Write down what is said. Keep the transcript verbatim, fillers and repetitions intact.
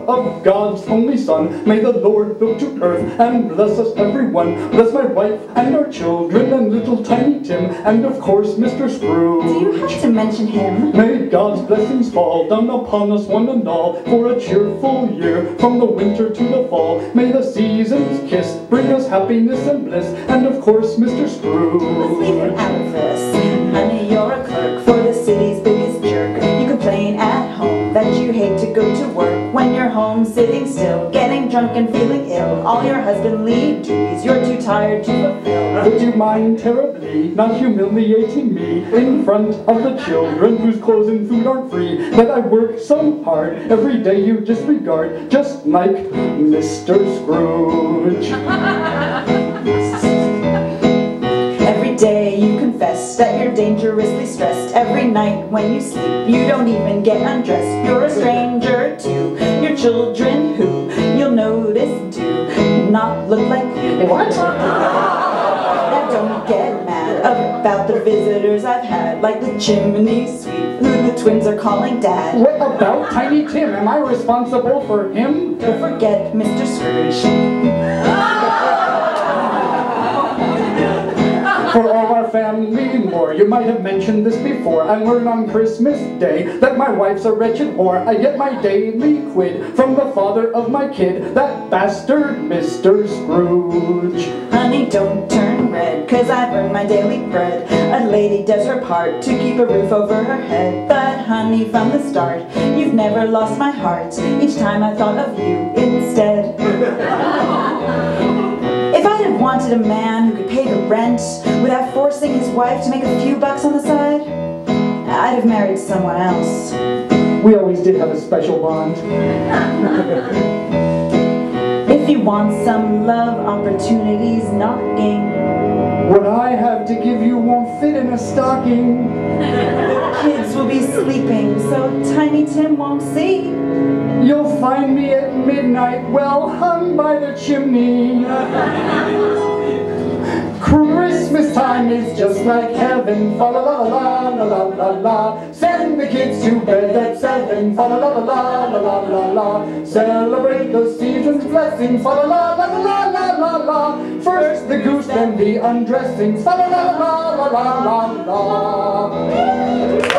of God's only Son. May the Lord look to earth and bless us everyone. Bless my wife and our children and little Tiny Tim and of course Mister Scrooge. Do you have to mention him? May God's blessings fall down upon us one and all for a cheerful year from the winter to the fall. May the seasons kiss bring us happiness and bliss and of course Mister Scrooge. Let's leave him out of this. Honey, you're a clerk for the city's biggest jerk. You complain at home that you hate to go to work. When you're home sitting still, getting drunk and feeling ill, all your husbandly duties you're too tired to fulfill. Would you mind terribly not humiliating me in front of the children whose clothes and food aren't free? That I work so hard, every day you disregard, just like Mister Scrooge. Every day you confess that you're dangerously stressed. Every night when you sleep, you don't even get undressed. You're a stranger to your children who you'll notice do not look like you. What? Now don't get mad about the visitors I've had, like the chimney sweep who the twins are calling Dad. What about Tiny Tim? Am I responsible for him? Don't forget Mister Scrooge. For all our family more, you might have mentioned this before. I learn on Christmas Day that my wife's a wretched whore. I get my daily quid from the father of my kid, that bastard Mister Scrooge. Honey, don't turn red, cause I've earned my daily bread. A lady does her part to keep a roof over her head. But honey, from the start, you've never lost my heart. Each time I thought of you instead. If I'd have wanted a man who could pay the rent without forcing his wife to make a few bucks on the side, I'd have married someone else. We always did have a special bond. If you want some love opportunities knocking, what I have to give you won't fit in a stocking. the kids will be sleeping, so Tiny Tim won't see. You'll find me at midnight, well hung by the chimney. Christmas time is just like heaven, fa la la la la la la la. Send the kids to bed at seven, fa la la la la la la la. Celebrate the season's blessing, fa la la la la la la la. First the goose, then the undressing, fa la la la la la la la.